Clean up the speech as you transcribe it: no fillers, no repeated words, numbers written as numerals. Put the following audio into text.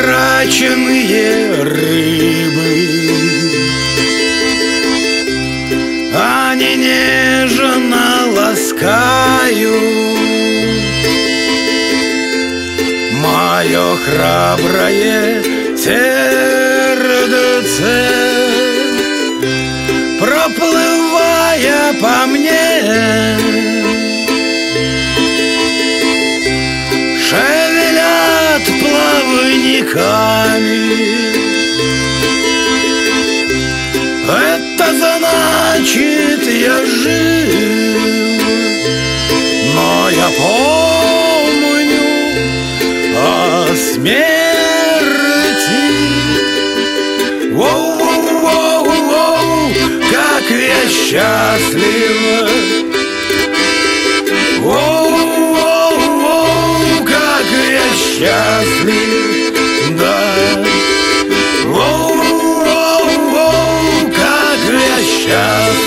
потраченные рыбы. Они нежно ласкают мое храброе сердце, проплывая по мне, шевелят плавниками. Это значит, я жив, но я помню о смерти. Воу-воу-воу-воу, как я счастлив. Воу-воу-воу, как я счастлив, да. Воу-воу-воу, как я счастлив.